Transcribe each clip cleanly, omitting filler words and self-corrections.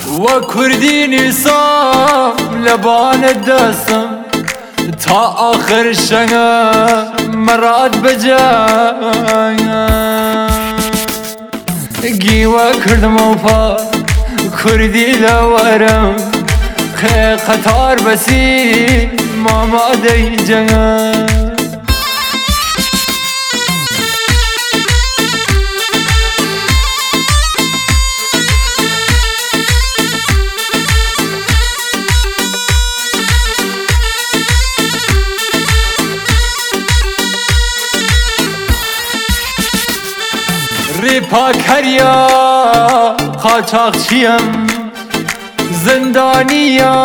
وكرديني صام لبان الدسم تا آخر شنگا مراد بجایا گیوا کردم و پا کردی لورم خی قطار بسی ماما دی جنگا ریپا کریا قاچاقچیم زندانیا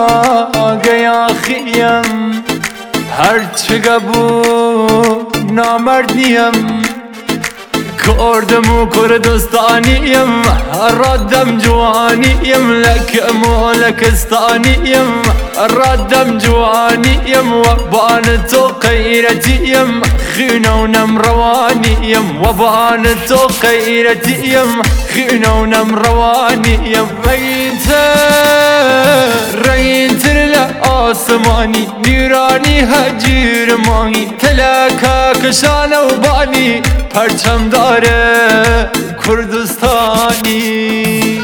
گیاخیم هرچه گبو نامرد نیم کردم و کردستانیم ردم جوانیم لکم و لکستانیم ردم جوانیم و بان تو غیرتیم خینونم روانیم و بان تو غیرتیم خینونم روانیم رینتر لآسمانی نیرانی هجیر مانی تلکا کشان و بانی پرچم داره کردستانی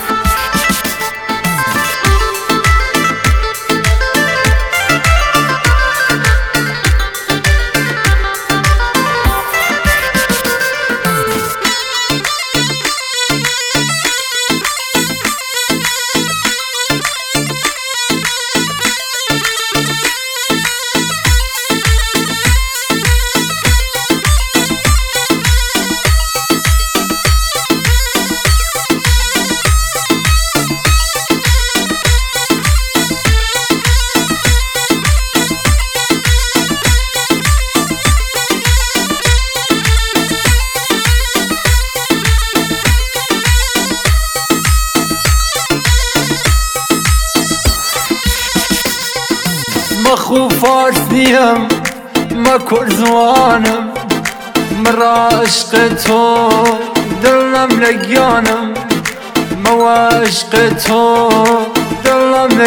مخو فارس نیم ما کرزوانم مرا عشق تو دلم لگیانم ما عشق تو دلم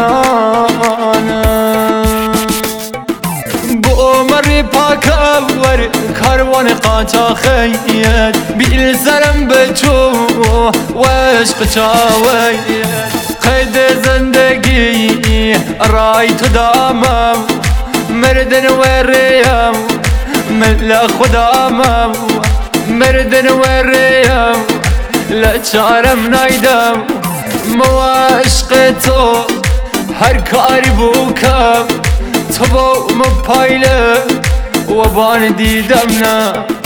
لگیانم بو مری پاک ور کاروان قاچاقیت بیل سرم بچو و عشق چاویت قید زندگی رای تو دامم مردن وریم ملا خدامم مردن وریم لچارم نایدم مو عشق تو هر کاری بوکم تو با مپایله و بان دیدم نه